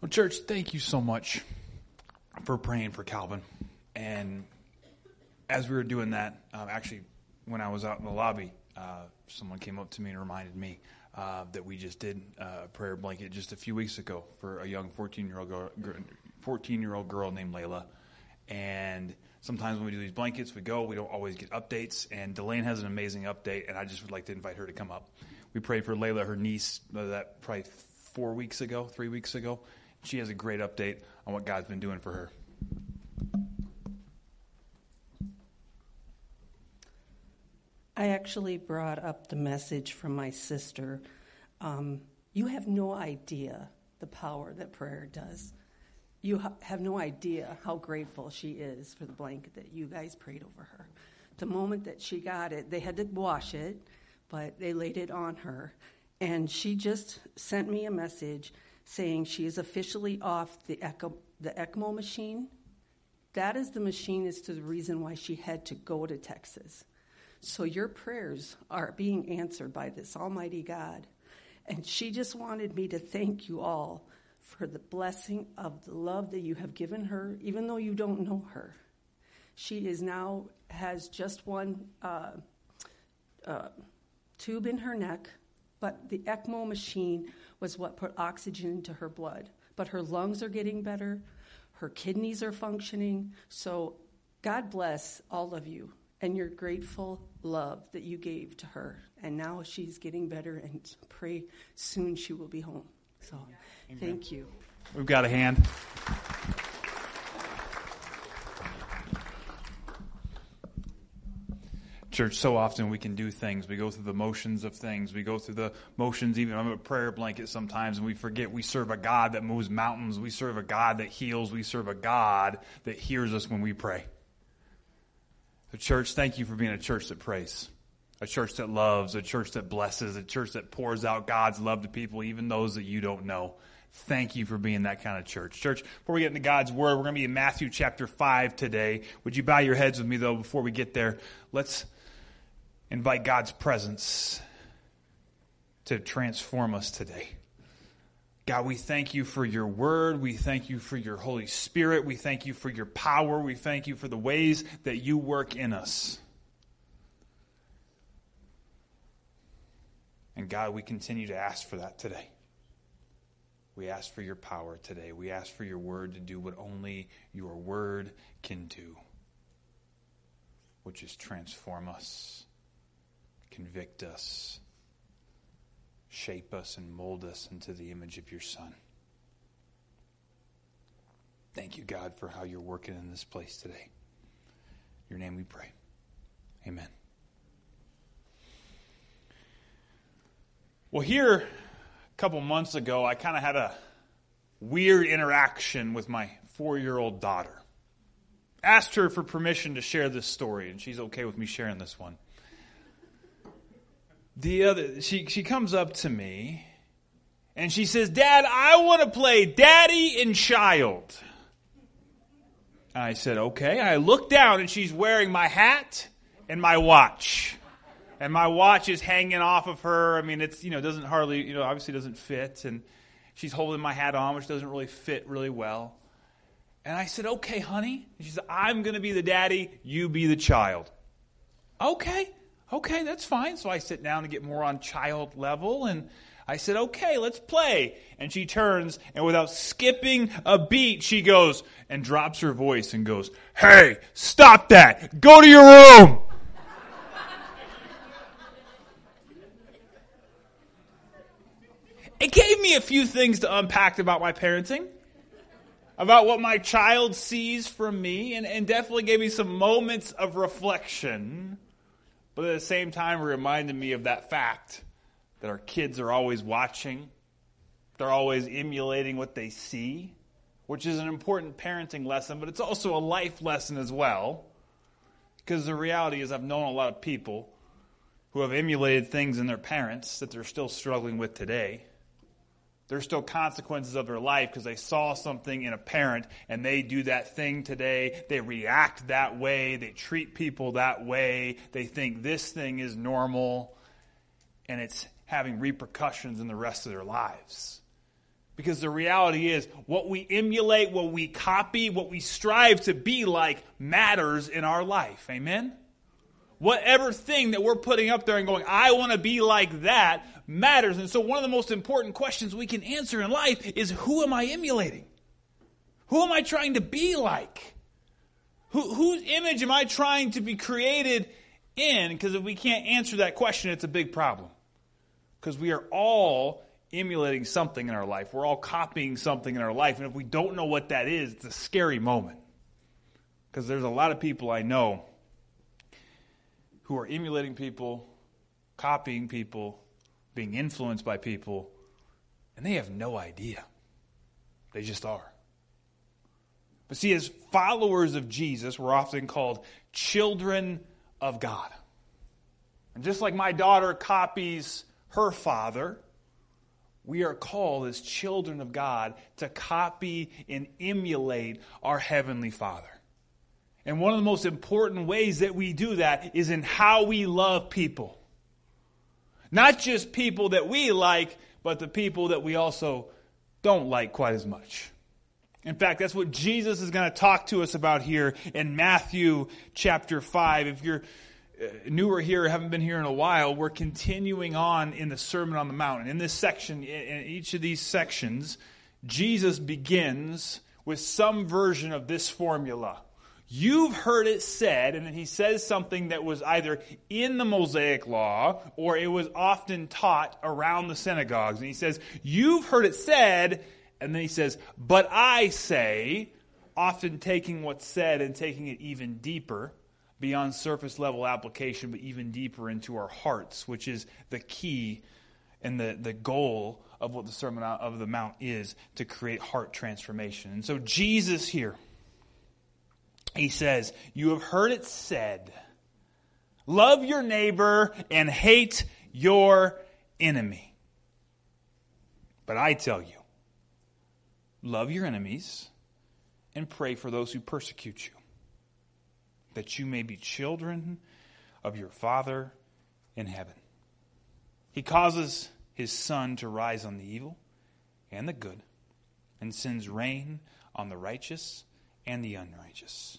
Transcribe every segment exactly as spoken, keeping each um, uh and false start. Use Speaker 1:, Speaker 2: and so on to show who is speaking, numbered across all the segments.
Speaker 1: Well, church, thank you so much for praying for Calvin. And as we were doing that, um, actually, when I was out in the lobby, uh, someone came up to me and reminded me uh, that we just did a prayer blanket just a few weeks ago for a young fourteen-year-old girl, fourteen-year-old girl named Layla. And sometimes when we do these blankets, we go, we don't always get updates. And Delane has an amazing update, and I just would like to invite her to come up. We prayed for Layla, her niece, uh, that probably four weeks ago, three weeks ago. She has a great update on what God's been doing for her.
Speaker 2: I actually brought up the message from my sister. Um, you have no idea the power that prayer does. You ha- have no idea how grateful she is for the blanket that you guys prayed over her. The moment that she got it, they had to wash it, but they laid it on her. And she just sent me a message saying she is officially off the ECMO, the ECMO machine. That is the machine is to the reason why she had to go to Texas. So your prayers are being answered by this Almighty God. And she just wanted me to thank you all for the blessing of the love that you have given her, even though you don't know her. She is now has just one uh, uh, tube in her neck, but the ECMO machine was what put oxygen into her blood. But her lungs are getting better. Her kidneys are functioning. So God bless all of you and your grateful love that you gave to her. And now she's getting better, and pray soon she will be home. So Amen. Thank you.
Speaker 1: We've got a hand. Church, so often we can do things. We go through the motions of things. We go through the motions even of a prayer blanket sometimes, and we forget we serve a God that moves mountains. We serve a God that heals. We serve a God that hears us when we pray. So church, thank you for being a church that prays, a church that loves, a church that blesses, a church that pours out God's love to people, even those that you don't know. Thank you for being that kind of church. Church, before we get into God's Word, we're going to be in Matthew chapter five today. Would you bow your heads with me, though, before we get there? Let's invite God's presence to transform us today. God, we thank you for your word. We thank you for your Holy Spirit. We thank you for your power. We thank you for the ways that you work in us. And God, we continue to ask for that today. We ask for your power today. We ask for your word to do what only your word can do, which is transform us, convict us, shape us, and mold us into the image of your Son. Thank you, God, for how you're working in this place today. In your name we pray. Amen. Well, here a couple months ago, I kind of had a weird interaction with my four-year-old daughter. Asked her for permission to share this story, and she's okay with me sharing this one. The other, she, she comes up to me, and she says, "Dad, I want to play Daddy and Child." I said, okay. I look down, and she's wearing my hat and my watch. And my watch is hanging off of her. I mean, it's, you know, doesn't hardly, you know, obviously doesn't fit. And she's holding my hat on, which doesn't really fit really well. And I said, okay, honey. And she said, I'm going to be the daddy, you be the child. Okay, okay, that's fine. So I sit down to get more on child level. And I said, okay, let's play. And she turns, and without skipping a beat, she goes and drops her voice and goes, "Hey, stop that. Go to your room." It gave me a few things to unpack about my parenting, about what my child sees from me, and, and definitely gave me some moments of reflection. But at the same time, it reminded me of that fact that our kids are always watching. They're always emulating what they see, which is an important parenting lesson, but it's also a life lesson as well. Because the reality is I've known a lot of people who have emulated things in their parents that they're still struggling with today. There's still consequences of their life because they saw something in a parent and they do that thing today. They react that way. They treat people that way. They think this thing is normal, and it's having repercussions in the rest of their lives. Because the reality is, what we emulate, what we copy, what we strive to be like matters in our life. Amen? Whatever thing that we're putting up there and going, I want to be like that, matters. And so one of the most important questions we can answer in life is, who am I emulating? Who am I trying to be like? Who, whose image am I trying to be created in? Because if we can't answer that question, it's a big problem. Because we are all emulating something in our life. We're all copying something in our life. And if we don't know what that is, it's a scary moment. Because there's a lot of people I know who are emulating people, copying people, being influenced by people, and they have no idea. They just are. But see, as followers of Jesus, we're often called children of God. And just like my daughter copies her father, we are called as children of God to copy and emulate our Heavenly Father. And one of the most important ways that we do that is in how we love people. Not just people that we like, but the people that we also don't like quite as much. In fact, that's what Jesus is going to talk to us about here in Matthew chapter five. If you're newer here, haven't been here in a while, we're continuing on in the Sermon on the Mount. And in this section, in each of these sections, Jesus begins with some version of this formula. You've heard it said, and then he says something that was either in the Mosaic Law or it was often taught around the synagogues. And he says, you've heard it said, and then he says, but I say, often taking what's said and taking it even deeper, beyond surface level application, but even deeper into our hearts, which is the key and the, the goal of what the Sermon of the Mount is, to create heart transformation. And so Jesus here, he says, you have heard it said, love your neighbor and hate your enemy. But I tell you, love your enemies and pray for those who persecute you, that you may be children of your Father in heaven. He causes his sun to rise on the evil and the good, and sends rain on the righteous and the unrighteous.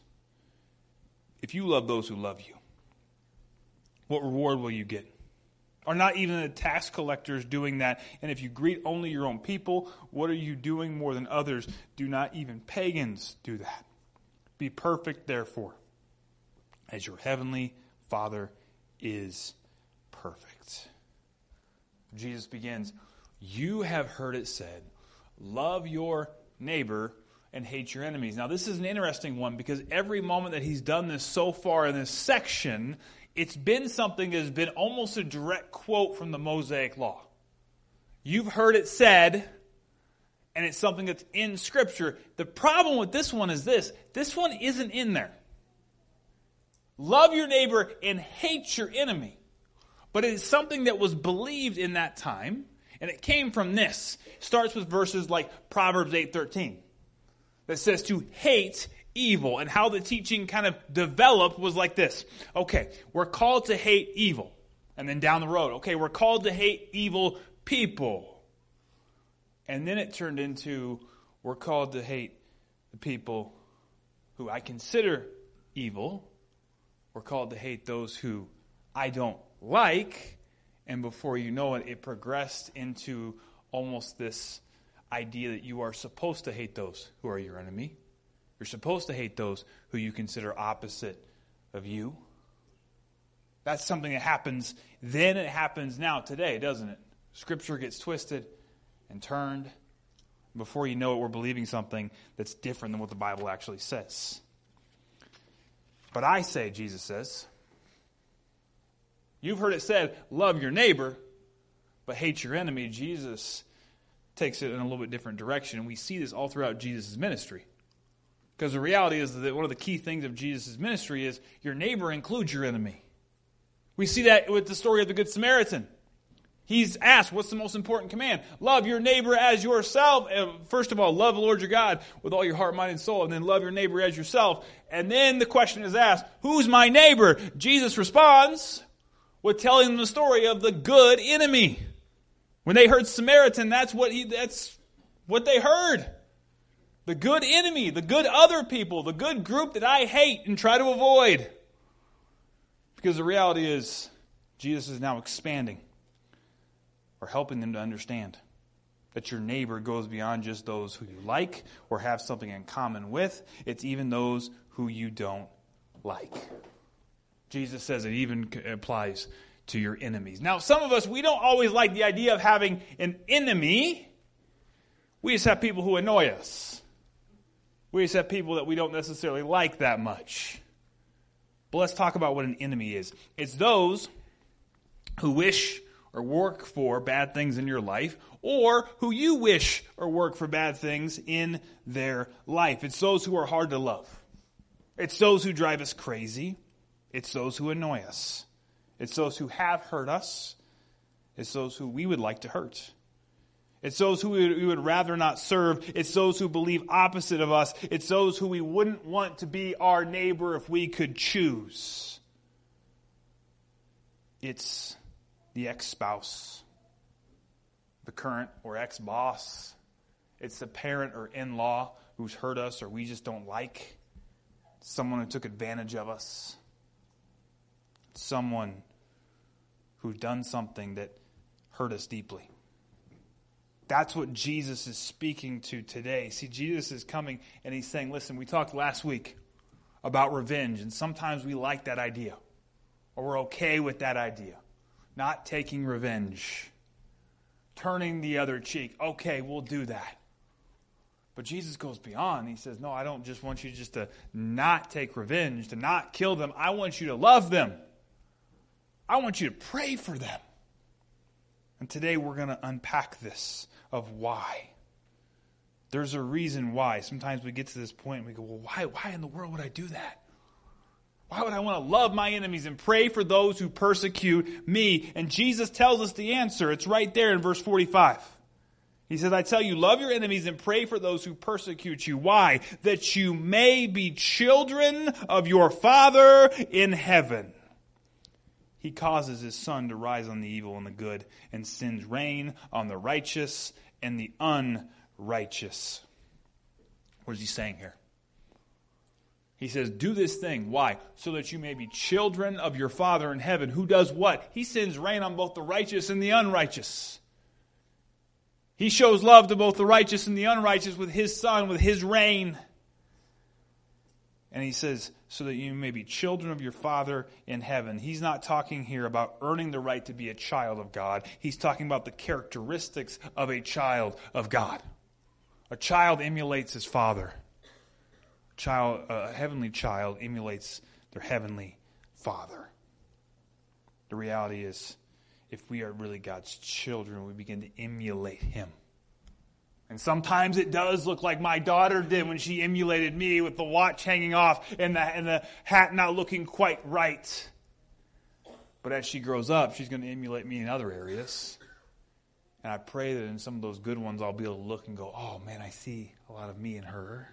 Speaker 1: If you love those who love you, what reward will you get? Are not even the tax collectors doing that? And if you greet only your own people, what are you doing more than others? Do not even pagans do that? Be perfect, therefore, as your heavenly Father is perfect. Jesus begins, you have heard it said, love your neighbor and hate your enemies. Now, this is an interesting one because every moment that he's done this so far in this section, it's been something that has been almost a direct quote from the Mosaic Law. You've heard it said, and it's something that's in Scripture. The problem with this one is this. This one isn't in there. Love your neighbor and hate your enemy. But it is something that was believed in that time, and it came from this. It starts with verses like Proverbs eight thirteen. That says to hate evil. And how the teaching kind of developed was like this. Okay, we're called to hate evil. And then down the road, okay, we're called to hate evil people. And then it turned into, we're called to hate the people who I consider evil. We're called to hate those who I don't like. And before you know it, it progressed into almost this idea that you are supposed to hate those who are your enemy. You're supposed to hate those who you consider opposite of you. That's something that happens then, it happens now today, doesn't it? Scripture gets twisted and turned. Before you know it, we're believing something that's different than what the Bible actually says. But I say, Jesus says, you've heard it said, love your neighbor, but hate your enemy. Jesus takes it in a little bit different direction. And we see this all throughout Jesus' ministry. Because the reality is that one of the key things of Jesus' ministry is your neighbor includes your enemy. We see that with the story of the Good Samaritan. He's asked, what's the most important command? Love your neighbor as yourself. First of all, love the Lord your God with all your heart, mind, and soul. And then love your neighbor as yourself. And then the question is asked, who's my neighbor? Jesus responds with telling them the story of the good enemy. When they heard Samaritan, that's what he, that's what they heard. The good enemy, the good other people, the good group that I hate and try to avoid. Because the reality is, Jesus is now expanding or helping them to understand that your neighbor goes beyond just those who you like or have something in common with. It's even those who you don't like. Jesus says it even applies to your enemies. Now, some of us, we don't always like the idea of having an enemy. We just have people who annoy us. We just have people that we don't necessarily like that much. But let's talk about what an enemy is. It's those who wish or work for bad things in your life, or who you wish or work for bad things in their life. It's those who are hard to love. It's those who drive us crazy. It's those who annoy us. It's those who have hurt us. It's those who we would like to hurt. It's those who we would rather not serve. It's those who believe opposite of us. It's those who we wouldn't want to be our neighbor if we could choose. It's the ex-spouse, the current or ex-boss. It's the parent or in-law who's hurt us or we just don't like. Someone who took advantage of us. Someone who's done something that hurt us deeply. That's what Jesus is speaking to today. See, Jesus is coming and he's saying, listen, we talked last week about revenge, and sometimes we like that idea, or we're okay with that idea. Not taking revenge. Turning the other cheek. Okay, we'll do that. But Jesus goes beyond. He says, no, I don't just want you just to not take revenge, to not kill them. I want you to love them. I want you to pray for them. And today we're going to unpack this of why. There's a reason why. Sometimes we get to this point and we go, well, why, why in the world would I do that? Why would I want to love my enemies and pray for those who persecute me? And Jesus tells us the answer. It's right there in verse forty-five. He says, I tell you, love your enemies and pray for those who persecute you. Why? That you may be children of your Father in heaven. He causes his sun to rise on the evil and the good, and sends rain on the righteous and the unrighteous. What is he saying here? He says, do this thing. Why? So that you may be children of your Father in heaven. Who does what? He sends rain on both the righteous and the unrighteous. He shows love to both the righteous and the unrighteous with his sun, with his rain. And he says, so that you may be children of your Father in heaven. He's not talking here about earning the right to be a child of God. He's talking about the characteristics of a child of God. A child emulates his father. A, child, a heavenly child emulates their heavenly Father. The reality is, if we are really God's children, we begin to emulate him. And sometimes it does look like my daughter did when she emulated me with the watch hanging off and the, and the hat not looking quite right. But as she grows up, she's going to emulate me in other areas. And I pray that in some of those good ones, I'll be able to look and go, oh man, I see a lot of me in her.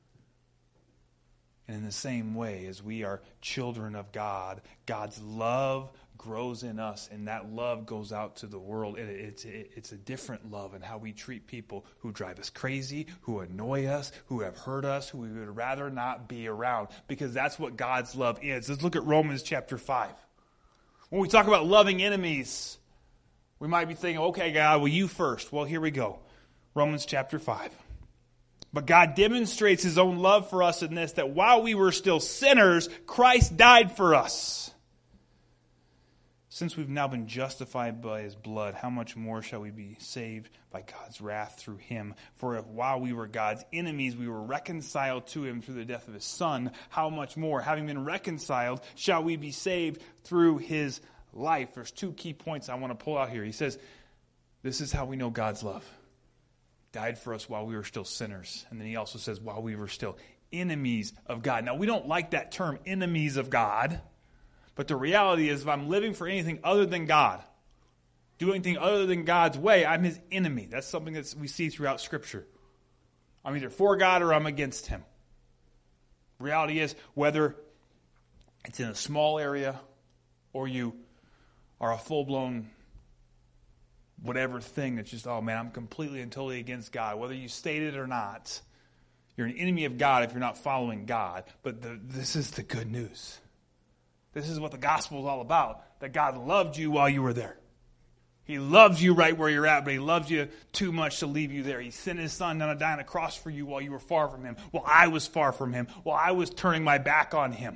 Speaker 1: And in the same way, as we are children of God, God's love grows in us, and that love goes out to the world. It, it's, it, it's a different love in how we treat people who drive us crazy, who annoy us, who have hurt us, who we would rather not be around, because that's what God's love is. Let's look at Romans chapter five. When we talk about loving enemies, we might be thinking, okay, God, well, you first. Well, here we go. Romans chapter five. But God demonstrates his own love for us in this, that while we were still sinners, Christ died for us. Since we've now been justified by his blood, how much more shall we be saved by God's wrath through him? For if while we were God's enemies, we were reconciled to him through the death of his Son, how much more, having been reconciled, shall we be saved through his life? There's two key points I want to pull out here. He says, this is how we know God's love. Died for us while we were still sinners. And then he also says, while we were still enemies of God. Now, we don't like that term, enemies of God. But the reality is, if I'm living for anything other than God, doing anything other than God's way, I'm his enemy. That's something that we see throughout Scripture. I'm either for God or I'm against him. Reality is, whether it's in a small area or you are a full-blown whatever thing that's just, oh man, I'm completely and totally against God. Whether you state it or not, you're an enemy of God if you're not following God. But the, this is the good news. This is what the gospel is all about, that God loved you while you were there. He loves you right where you're at, but he loves you too much to leave you there. He sent his son down to die on a cross for you while you were far from him, while I was far from him, while I was turning my back on him,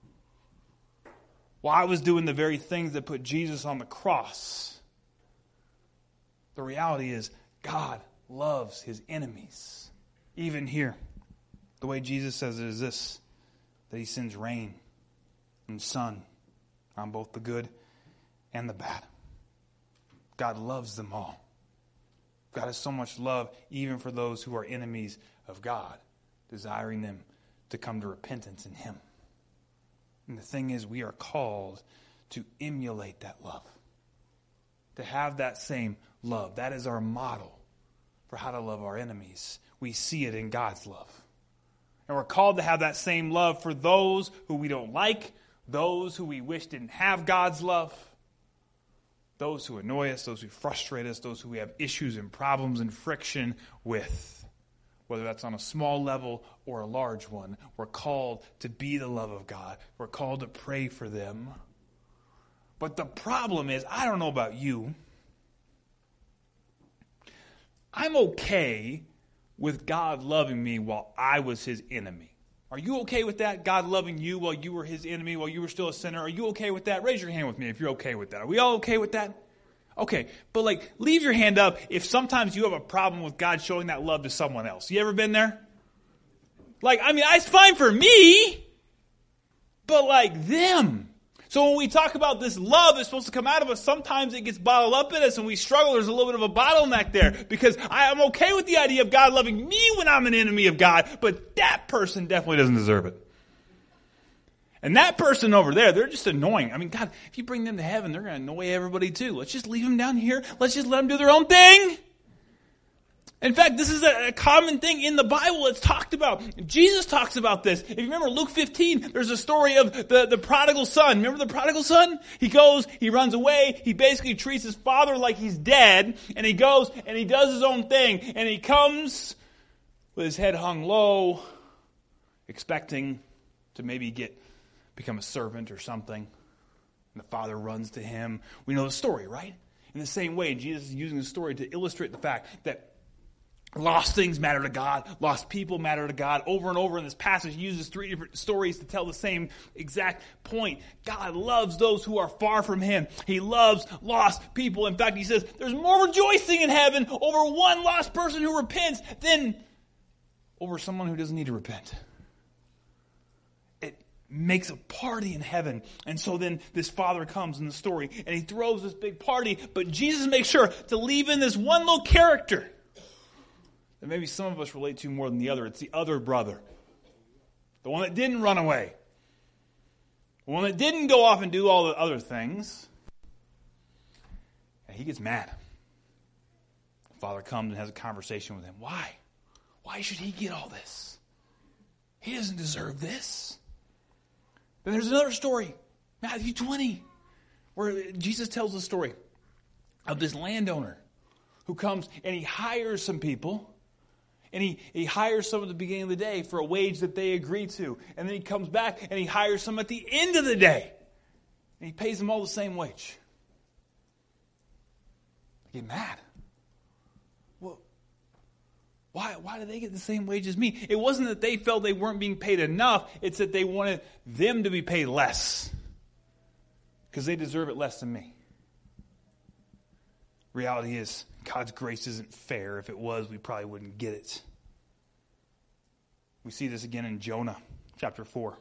Speaker 1: while I was doing the very things that put Jesus on the cross. The reality is God loves his enemies. Even here, the way Jesus says it is this, that he sends rain and sun on both the good and the bad. God loves them all. God has so much love even for those who are enemies of God, desiring them to come to repentance in him. And the thing is, we are called to emulate that love, to have that same love. That is our model for how to love our enemies. We see it in God's love. And we're called to have that same love for those who we don't like, those who we wish didn't have God's love, those who annoy us, those who frustrate us, those who we have issues and problems and friction with. Whether that's on a small level or a large one, we're called to be the love of God. We're called to pray for them. But the problem is, I don't know about you, I'm okay with God loving me while I was his enemy. Are you okay with that? God loving you while you were his enemy, while you were still a sinner? Are you okay with that? Raise your hand with me if you're okay with that. Are we all okay with that? Okay, but like, leave your hand up if sometimes you have a problem with God showing that love to someone else. You ever been there? Like, I mean, it's fine for me, but like them. So when we talk about this love that's supposed to come out of us, sometimes it gets bottled up in us and we struggle. There's a little bit of a bottleneck there because I am okay with the idea of God loving me when I'm an enemy of God, but that person definitely doesn't deserve it. And that person over there, they're just annoying. I mean, God, if you bring them to heaven, they're going to annoy everybody too. Let's just leave them down here. Let's just let them do their own thing. In fact, this is a common thing in the Bible that's talked about. Jesus talks about this. If you remember Luke fifteen, there's a story of the, the prodigal son. Remember the prodigal son? He goes, he runs away, he basically treats his father like he's dead, and he goes and he does his own thing, and he comes with his head hung low, expecting to maybe get become a servant or something. And the father runs to him. We know the story, right? In the same way, Jesus is using the story to illustrate the fact that lost things matter to God. Lost people matter to God. Over and over in this passage, he uses three different stories to tell the same exact point. God loves those who are far from him. He loves lost people. In fact, he says there's more rejoicing in heaven over one lost person who repents than over someone who doesn't need to repent. It makes a party in heaven. And so then this father comes in the story and he throws this big party, but Jesus makes sure to leave in this one little character that maybe some of us relate to more than the other. It's the other brother. The one that didn't run away. The one that didn't go off and do all the other things. And he gets mad. The father comes and has a conversation with him. Why? Why should he get all this? He doesn't deserve this. Then there's another story, Matthew twenty, where Jesus tells the story of this landowner who comes and he hires some people. And he, he hires some at the beginning of the day for a wage that they agree to. And then he comes back and he hires some at the end of the day. And he pays them all the same wage. They get mad. Well, why, why do they get the same wage as me? It wasn't that they felt they weren't being paid enough. It's that they wanted them to be paid less. Because they deserve it less than me. Reality is, God's grace isn't fair. If it was, we probably wouldn't get it. We see this again in Jonah, chapter four.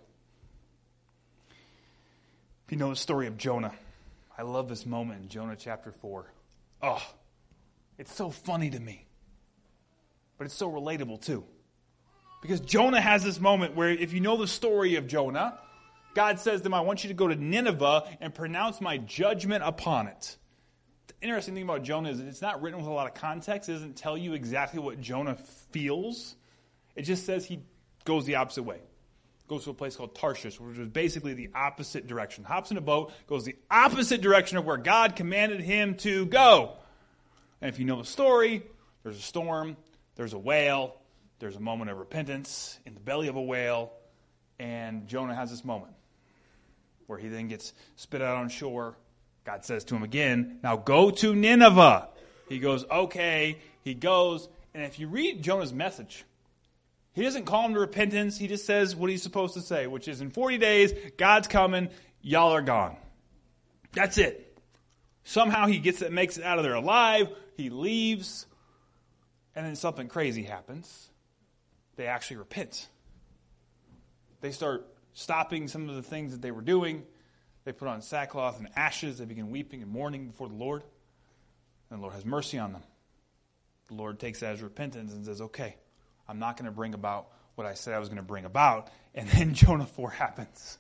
Speaker 1: If you know the story of Jonah, I love this moment in Jonah chapter four. Oh, it's so funny to me. But it's so relatable too. Because Jonah has this moment where, if you know the story of Jonah, God says to him, I want you to go to Nineveh and pronounce my judgment upon it. The interesting thing about Jonah is it's not written with a lot of context. It doesn't tell you exactly what Jonah feels. It just says he goes the opposite way. Goes to a place called Tarshish, which is basically the opposite direction. Hops in a boat, goes the opposite direction of where God commanded him to go. And if you know the story, there's a storm, there's a whale, there's a moment of repentance in the belly of a whale, and Jonah has this moment where he then gets spit out on shore. God says to him again, now go to Nineveh. He goes, okay. He goes, and if you read Jonah's message, he doesn't call him to repentance. He just says what he's supposed to say, which is in forty days, God's coming, y'all are gone. That's it. Somehow he gets it, makes it out of there alive. He leaves, and then something crazy happens. They actually repent. They start stopping some of the things that they were doing. They put on sackcloth and ashes. They begin weeping and mourning before the Lord. And the Lord has mercy on them. The Lord takes that as repentance and says, okay, I'm not going to bring about what I said I was going to bring about. And then Jonah four happens.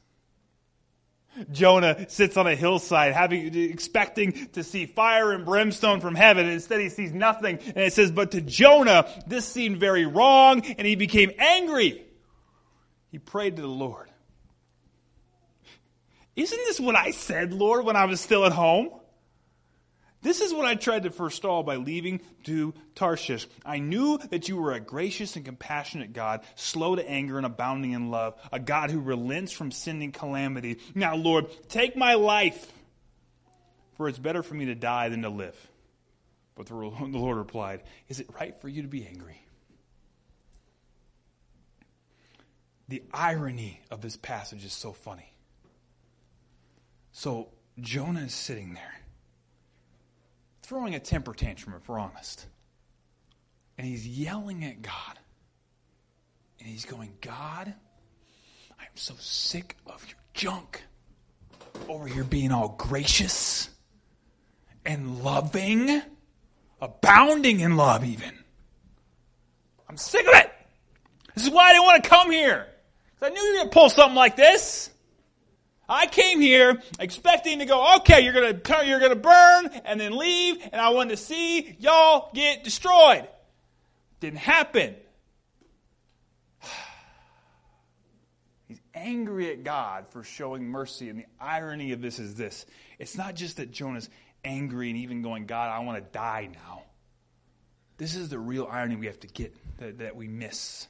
Speaker 1: Jonah sits on a hillside having, expecting to see fire and brimstone from heaven, and instead he sees nothing. And it says, but to Jonah, this seemed very wrong, and he became angry. He prayed to the Lord. Isn't this what I said, Lord, when I was still at home? This is what I tried to forestall by leaving to Tarshish. I knew that you were a gracious and compassionate God, slow to anger and abounding in love, a God who relents from sending calamity. Now, Lord, take my life, for it's better for me to die than to live. But the Lord replied, is it right for you to be angry? The irony of this passage is so funny. So Jonah is sitting there, throwing a temper tantrum, if we're honest. And he's yelling at God. And he's going, God, I am so sick of your junk. Over here being all gracious and loving, abounding in love even. I'm sick of it. This is why I didn't want to come here. Because I knew you were going to pull something like this. I came here expecting to go, okay, you're going to you're going to burn and then leave, and I wanted to see y'all get destroyed. Didn't happen. He's angry at God for showing mercy, and the irony of this is this. It's not just that Jonah's angry and even going, God, I want to die now. This is the real irony we have to get, that, that we miss.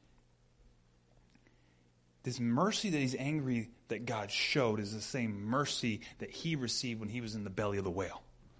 Speaker 1: This mercy that he's angry that God showed is the same mercy that he received when he was in the belly of the whale.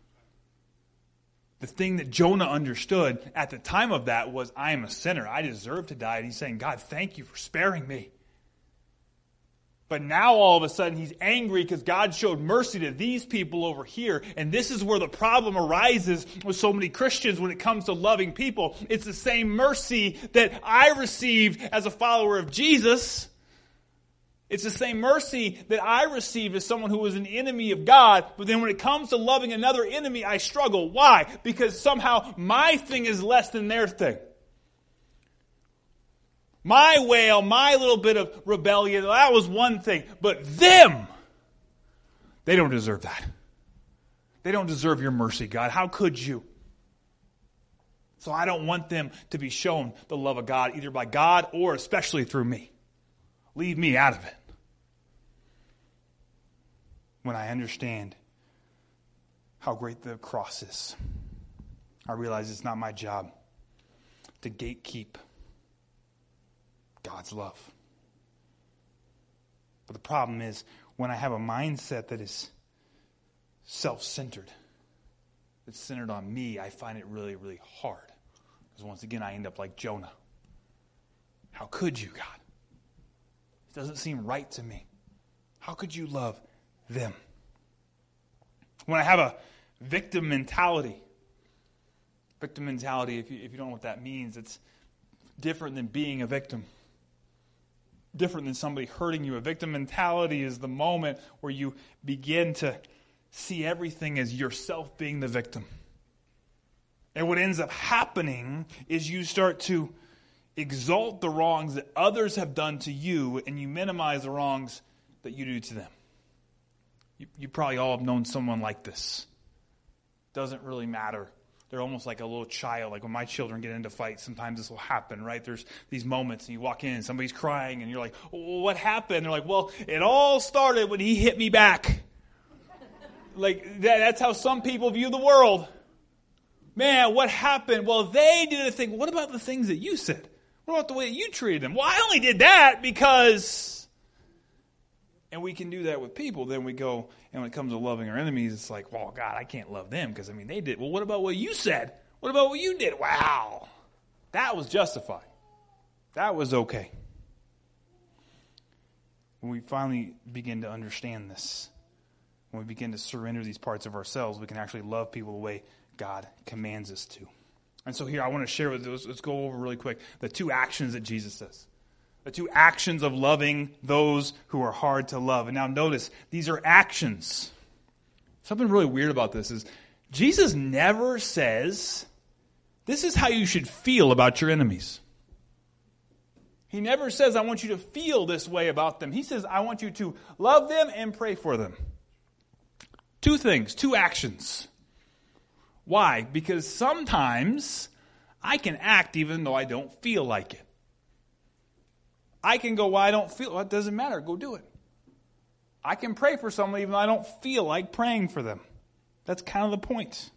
Speaker 1: The thing that Jonah understood at the time of that was, I am a sinner. I deserve to die. And he's saying, God, thank you for sparing me. But now all of a sudden he's angry because God showed mercy to these people over here. And this is where the problem arises with so many Christians when it comes to loving people. It's the same mercy that I received as a follower of Jesus. It's the same mercy that I received as someone who was an enemy of God. But then when it comes to loving another enemy, I struggle. Why? Because somehow my thing is less than their thing. My wail, my little bit of rebellion, that was one thing. But them, they don't deserve that. They don't deserve your mercy, God. How could you? So I don't want them to be shown the love of God, either by God or especially through me. Leave me out of it. When I understand how great the cross is, I realize it's not my job to gatekeep God's love. But the problem is, when I have a mindset that is self-centered, that's centered on me, I find it really, really hard. Because once again, I end up like Jonah. How could you, God? Doesn't seem right to me. How could you love them? When I have a victim mentality, victim mentality, if you, if you don't know what that means, it's different than being a victim. Different than somebody hurting you. A victim mentality is the moment where you begin to see everything as yourself being the victim. And what ends up happening is you start to exalt the wrongs that others have done to you, and you minimize the wrongs that you do to them. You, you probably all have known someone like this. Doesn't really matter. They're almost like a little child. Like when my children get into fights, sometimes this will happen, right? There's these moments, and you walk in, and somebody's crying, and you're like, oh, what happened? They're like, well, it all started when he hit me back. Like, that, that's how some people view the world. Man, what happened? Well, they did a thing. What about the things that you said? What about the way that you treated them? Well, I only did that because... And we can do that with people. Then we go, and when it comes to loving our enemies, it's like, well, God, I can't love them because, I mean, they did. Well, what about what you said? What about what you did? Wow. That was justified. That was okay. When we finally begin to understand this, when we begin to surrender these parts of ourselves, we can actually love people the way God commands us to. And so here I want to share with you, let's go over really quick, the two actions that Jesus says. The two actions of loving those who are hard to love. And now notice, these are actions. Something really weird about this is Jesus never says, this is how you should feel about your enemies. He never says, I want you to feel this way about them. He says, I want you to love them and pray for them. Two things, two actions. Why? Because sometimes I can act even though I don't feel like it. I can go, well, I don't feel, well, it doesn't matter, go do it. I can pray for someone even though I don't feel like praying for them. That's kind of the point.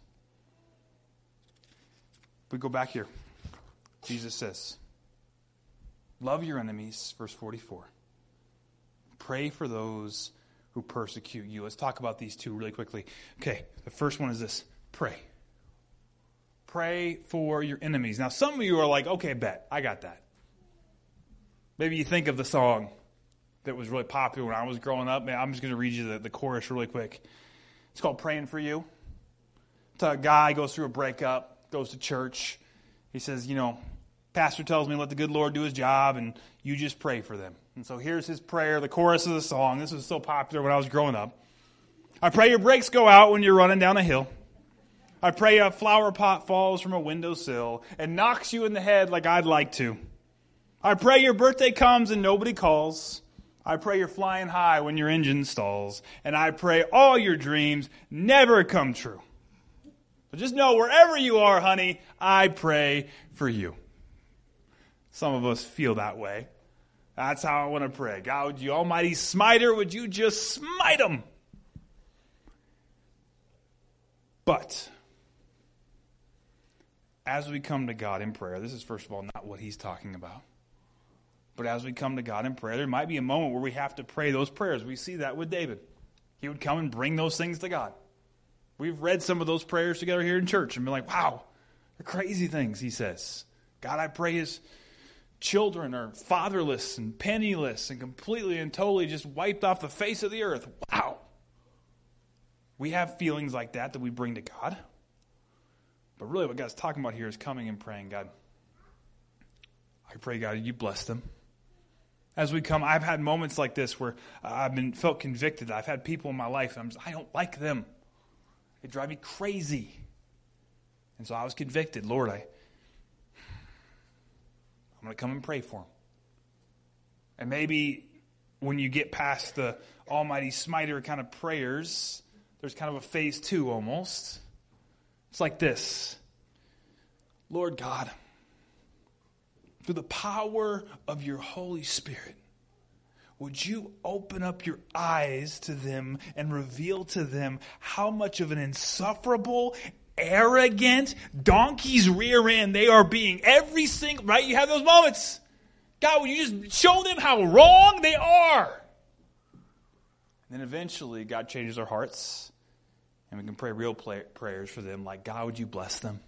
Speaker 1: We go back here. Jesus says, love your enemies, verse forty-four. Pray for those who persecute you. Let's talk about these two really quickly. Okay, the first one is this, pray. Pray for your enemies. Now, some of you are like, okay, bet, I got that. Maybe you think of the song that was really popular when I was growing up. Man, I'm just going to read you the, the chorus really quick. It's called Praying for You. It's a guy goes through a breakup, goes to church. He says, you know, pastor tells me let the good Lord do his job, and you just pray for them. And so here's his prayer, the chorus of the song. This was so popular when I was growing up. I pray your brakes go out when you're running down a hill. I pray a flower pot falls from a windowsill and knocks you in the head like I'd like to. I pray your birthday comes and nobody calls. I pray you're flying high when your engine stalls. And I pray all your dreams never come true. But just know, wherever you are, honey, I pray for you. Some of us feel that way. That's how I want to pray. God, you almighty smiter, would you just smite them? But as we come to God in prayer, this is first of all not what he's talking about. But as we come to God in prayer, there might be a moment where we have to pray those prayers. We see that with David. He would come and bring those things to God. We've read some of those prayers together here in church and been like, wow, they're crazy things, he says. God, I pray his children are fatherless and penniless and completely and totally just wiped off the face of the earth. Wow. We have feelings like that that we bring to God. But really what God's talking about here is coming and praying, God, I pray, God, you bless them. As we come, I've had moments like this where I've been felt convicted. I've had people in my life, and I'm just, I don't like them. They drive me crazy. And so I was convicted. Lord, I, I'm going to come and pray for them. And maybe when you get past the almighty smiter kind of prayers, there's kind of a phase two almost. It's like this. Lord God, through the power of your Holy Spirit, would you open up your eyes to them and reveal to them how much of an insufferable, arrogant, donkey's rear end they are being every single, right? You have those moments. God, would you just show them how wrong they are? And then eventually God changes our hearts and we can pray real play, prayers for them like, God, would you bless them?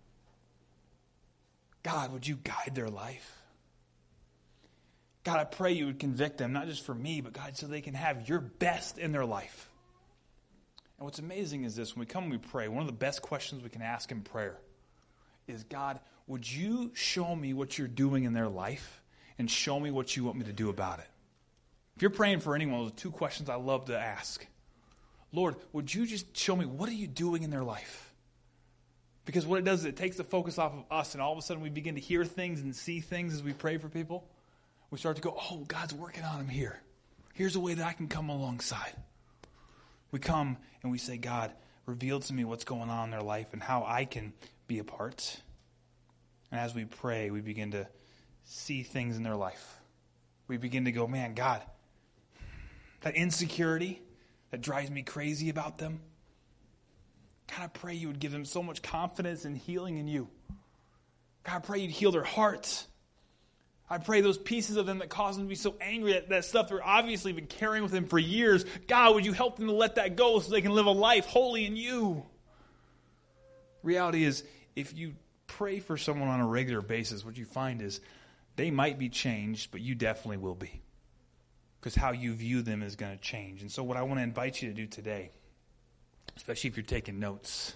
Speaker 1: God, would you guide their life? God, I pray you would convict them, not just for me, but God, so they can have your best in their life. And what's amazing is this, when we come and we pray, one of the best questions we can ask in prayer is, God, would you show me what you're doing in their life and show me what you want me to do about it? If you're praying for anyone, those are two questions I love to ask. Lord, would you just show me what are you doing in their life? Because what it does is it takes the focus off of us, and all of a sudden we begin to hear things and see things as we pray for people. We start to go, oh, God's working on them here. Here's a way that I can come alongside. We come and we say, God, reveal to me what's going on in their life and how I can be a part. And as we pray, we begin to see things in their life. We begin to go, man, God, that insecurity that drives me crazy about them, God, I pray you would give them so much confidence and healing in you. God, I pray you'd heal their hearts. I pray those pieces of them that cause them to be so angry at that stuff they're obviously been carrying with them for years. God, would you help them to let that go so they can live a life holy in you? Reality is, if you pray for someone on a regular basis, what you find is they might be changed, but you definitely will be. Because how you view them is going to change. And so what I want to invite you to do today, especially if you're taking notes,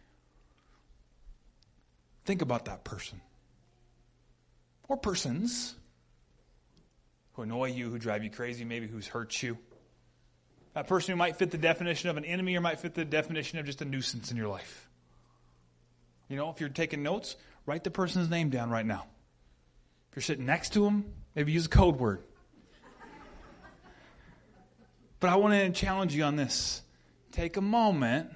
Speaker 1: think about that person. Or persons who annoy you, who drive you crazy, maybe who's hurt you. That person who might fit the definition of an enemy or might fit the definition of just a nuisance in your life. You know, if you're taking notes, write the person's name down right now. If you're sitting next to them, maybe use a code word. But I want to challenge you on this. Take a moment,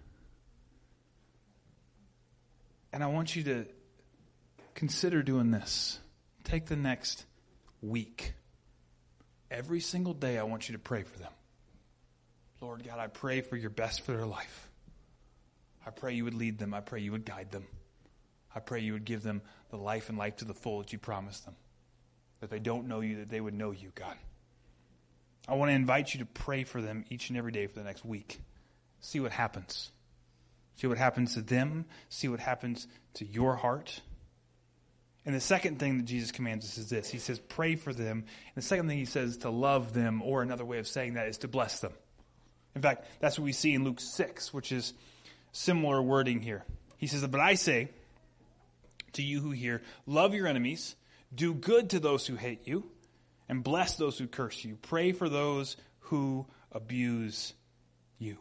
Speaker 1: and I want you to consider doing this. Take the next week. Every single day I want you to pray for them. Lord God, I pray for your best for their life. I pray you would lead them. I pray you would guide them. I pray you would give them the life and life to the full that you promised them. That they don't know you, that they would know you, God. I want to invite you to pray for them each and every day for the next week. See what happens. See what happens to them. See what happens to your heart. And the second thing that Jesus commands us is this. He says, pray for them. And the second thing he says is to love them, or another way of saying that is to bless them. In fact, that's what we see in Luke six, which is similar wording here. He says, but I say to you who hear, love your enemies, do good to those who hate you, and bless those who curse you. Pray for those who abuse you.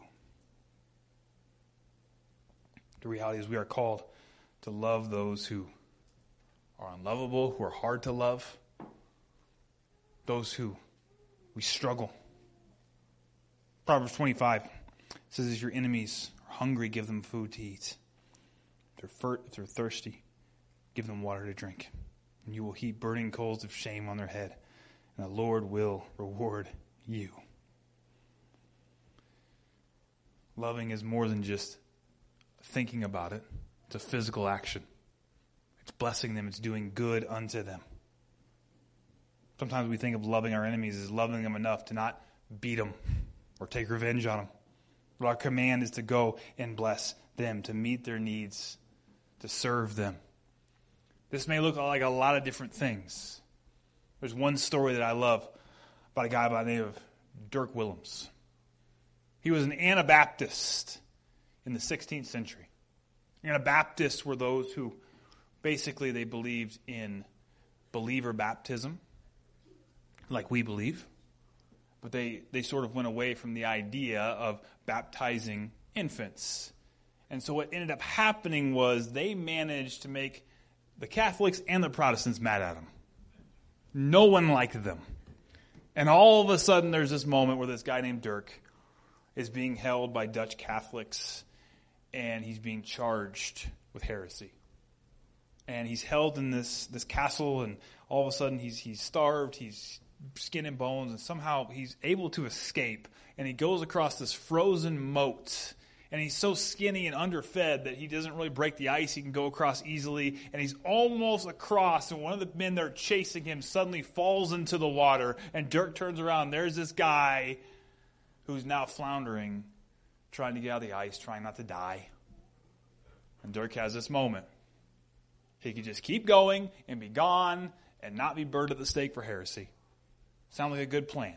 Speaker 1: The reality is we are called to love those who are unlovable, who are hard to love, those who we struggle. Proverbs twenty-five says, if your enemies are hungry, give them food to eat. If they're, fir- if they're thirsty, give them water to drink. And you will heap burning coals of shame on their head, and the Lord will reward you. Loving is more than just thinking about it. It's a physical action. It's blessing them. It's doing good unto them. Sometimes we think of loving our enemies as loving them enough to not beat them or take revenge on them. But our command is to go and bless them, to meet their needs, to serve them. This may look like a lot of different things. There's one story that I love about a guy by the name of Dirk Willems. He was an Anabaptist in the sixteenth century. Anabaptists were those who basically they believed in believer baptism, like we believe. But they, they sort of went away from the idea of baptizing infants. And so what ended up happening was they managed to make the Catholics and the Protestants mad at them. No one liked them. And all of a sudden there's this moment where this guy named Dirk is being held by Dutch Catholics, and he's being charged with heresy. And he's held in this, this castle, and all of a sudden he's he's starved, he's skin and bones, and somehow he's able to escape. And he goes across this frozen moat, and he's so skinny and underfed that he doesn't really break the ice. He can go across easily, and he's almost across, and one of the men that are chasing him suddenly falls into the water, and Dirk turns around. There's this guy who's now floundering, trying to get out of the ice, trying not to die. And Dirk has this moment. He could just keep going and be gone and not be burned at the stake for heresy. Sounds like a good plan.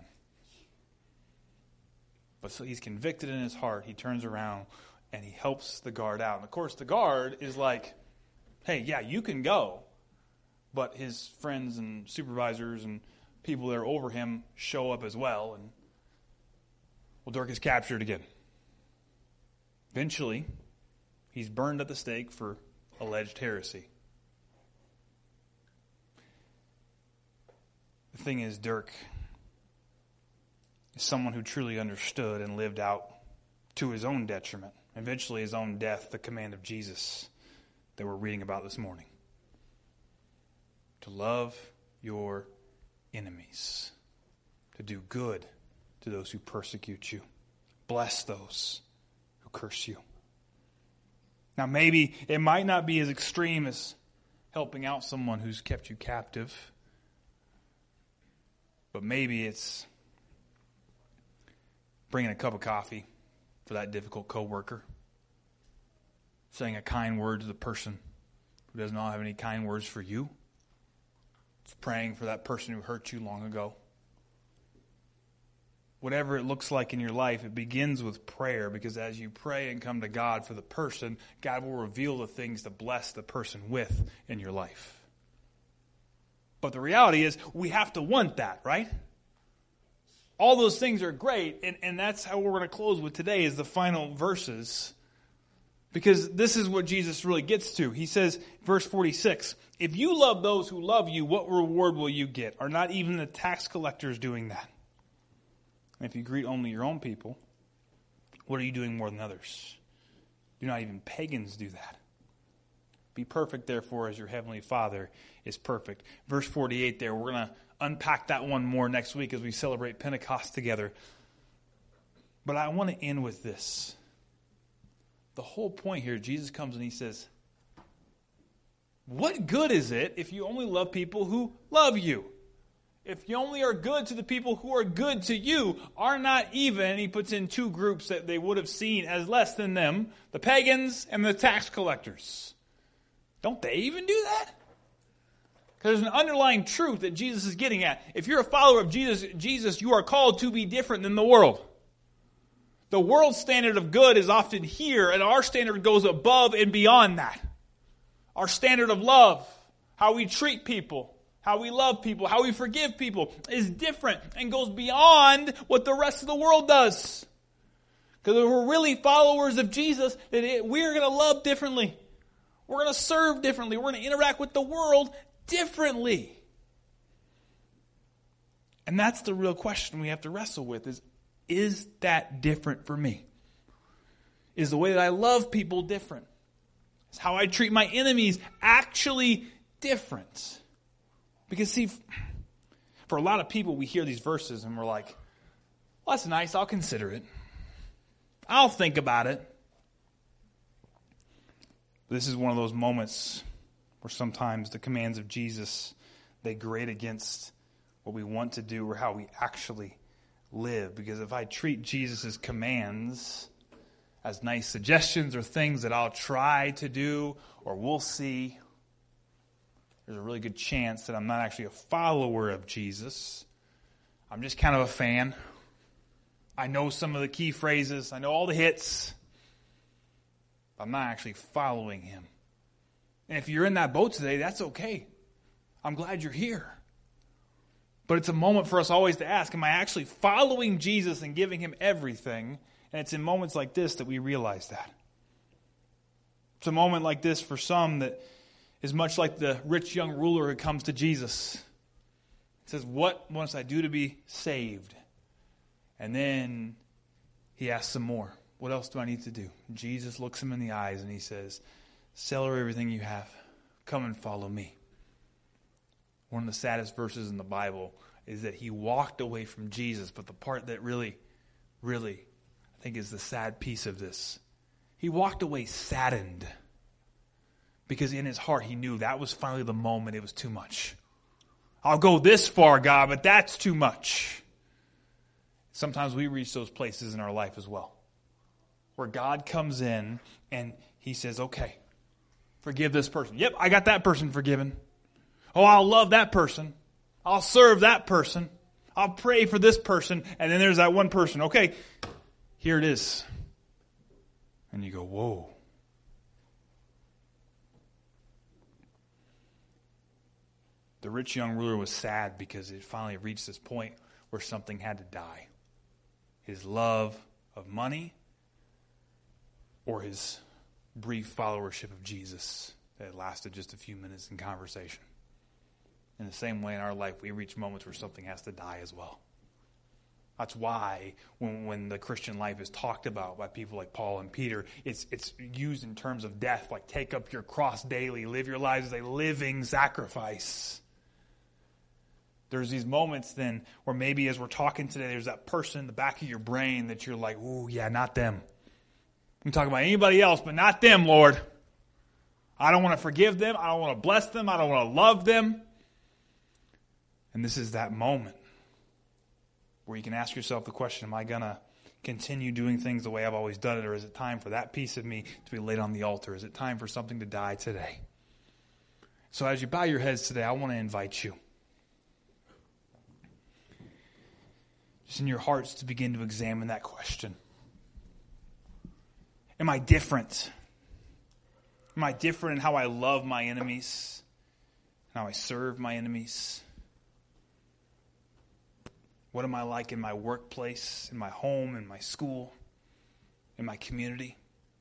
Speaker 1: But so he's convicted in his heart. He turns around and he helps the guard out. And of course the guard is like, hey, yeah, you can go. But his friends and supervisors and people that are over him show up as well. And well, Dirk is captured again. Eventually, he's burned at the stake for alleged heresy. The thing is, Dirk is someone who truly understood and lived out to his own detriment, eventually his own death, the command of Jesus that we're reading about this morning. To love your enemies, to do good to those who persecute you, bless those who curse you. Now maybe it might not be as extreme as helping out someone who's kept you captive. But maybe it's bringing a cup of coffee for that difficult coworker. Saying a kind word to the person who does not have any kind words for you. It's praying for that person who hurt you long ago. Whatever it looks like in your life, it begins with prayer, because as you pray and come to God for the person, God will reveal the things to bless the person with in your life. But the reality is, we have to want that, right? All those things are great, and, and that's how we're going to close with today, is the final verses. Because this is what Jesus really gets to. He says, verse forty-six, if you love those who love you, what reward will you get? Are not even the tax collectors doing that? And if you greet only your own people, what are you doing more than others? Do not even pagans do that? Be perfect, therefore, as your heavenly Father is perfect. Verse forty-eight there, we're going to unpack that one more next week as we celebrate Pentecost together. But I want to end with this. The whole point here, Jesus comes and he says, what good is it if you only love people who love you? If you only are good to the people who are good to you, are not even, and he puts in two groups that they would have seen as less than them, the pagans and the tax collectors. Don't they even do that? Because there's an underlying truth that Jesus is getting at. If you're a follower of Jesus, Jesus, you are called to be different than the world. The world's standard of good is often here, and our standard goes above and beyond that. Our standard of love, how we treat people, how we love people, how we forgive people, is different and goes beyond what the rest of the world does. Because if we're really followers of Jesus, then it, we're going to love differently. We're going to serve differently. We're going to interact with the world differently. And that's the real question we have to wrestle with is, is that different for me? Is the way that I love people different? Is how I treat my enemies actually different? Because see, for a lot of people, we hear these verses and we're like, well, that's nice, I'll consider it. I'll think about it. This is one of those moments where sometimes the commands of Jesus, they grate against what we want to do or how we actually live. Because if I treat Jesus' commands as nice suggestions or things that I'll try to do or we'll see, there's a really good chance that I'm not actually a follower of Jesus. I'm just kind of a fan. I know some of the key phrases. I know all the hits. But I'm not actually following him. And if you're in that boat today, that's okay. I'm glad you're here. But it's a moment for us always to ask, am I actually following Jesus and giving him everything? And it's in moments like this that we realize that. It's a moment like this for some that is much like the rich young ruler who comes to Jesus. He says, what must I do to be saved? And then he asks some more. What else do I need to do? Jesus looks him in the eyes and he says, sell everything you have. Come and follow me. One of the saddest verses in the Bible is that he walked away from Jesus. But the part that really, really, I think is the sad piece of this. He walked away saddened. Because in his heart he knew that was finally the moment it was too much. I'll go this far, God, but that's too much. Sometimes we reach those places in our life as well. Where God comes in and he says, okay, forgive this person. Yep, I got that person forgiven. Oh, I'll love that person. I'll serve that person. I'll pray for this person. And then there's that one person. Okay, here it is. And you go, whoa. The rich young ruler was sad because it finally reached this point where something had to die. His love of money or his brief followership of Jesus that lasted just a few minutes in conversation. In the same way in our life, we reach moments where something has to die as well. That's why when, when the Christian life is talked about by people like Paul and Peter, it's, it's used in terms of death, like take up your cross daily, live your lives as a living sacrifice. There's these moments then where maybe as we're talking today, there's that person in the back of your brain that you're like, ooh, yeah, not them. We can talk about anybody else, but not them, Lord. I don't want to forgive them. I don't want to bless them. I don't want to love them. And this is that moment where you can ask yourself the question, am I going to continue doing things the way I've always done it, or is it time for that piece of me to be laid on the altar? Is it time for something to die today? So as you bow your heads today, I want to invite you, just in your hearts, to begin to examine that question. Am I different? Am I different in how I love my enemies, and how I serve my enemies? What am I like in my workplace, in my home, in my school, in my community?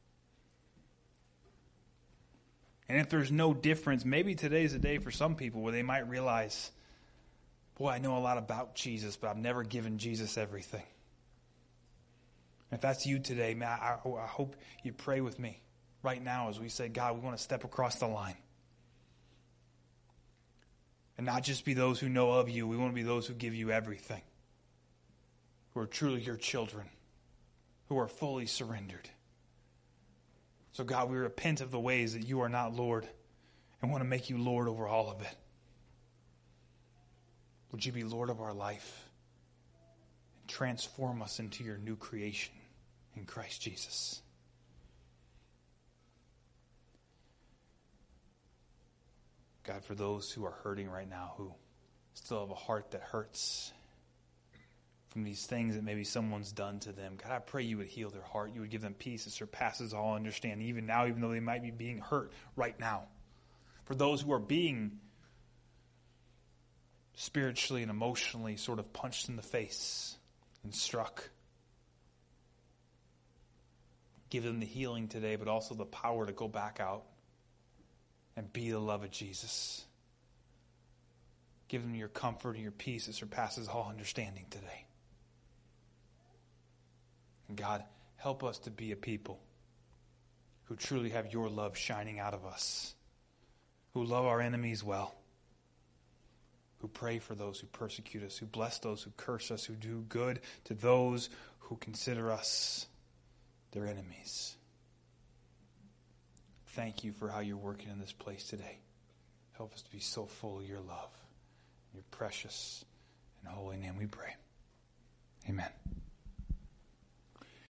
Speaker 1: And if there's no difference, maybe today's a day for some people where they might realize, boy, I know a lot about Jesus, but I've never given Jesus everything. If that's you today, man, I, I hope you pray with me right now as we say, God, we want to step across the line. And not just be those who know of you, we want to be those who give you everything. Who are truly your children, who are fully surrendered. So God, we repent of the ways that you are not Lord and want to make you Lord over all of it. Would you be Lord of our life and transform us into your new creation in Christ Jesus? God, for those who are hurting right now, who still have a heart that hurts from these things that maybe someone's done to them, God, I pray you would heal their heart. You would give them peace that surpasses all understanding, even now, even though they might be being hurt right now. For those who are being spiritually and emotionally sort of punched in the face and struck, give them the healing today, but also the power to go back out and be the love of Jesus. Give them your comfort and your peace that surpasses all understanding today. And God, help us to be a people who truly have your love shining out of us, who love our enemies well, who pray for those who persecute us, who bless those who curse us, who do good to those who consider us their enemies. Thank you for how you're working in this place today. Help us to be so full of your love. In your precious and holy name we pray. Amen.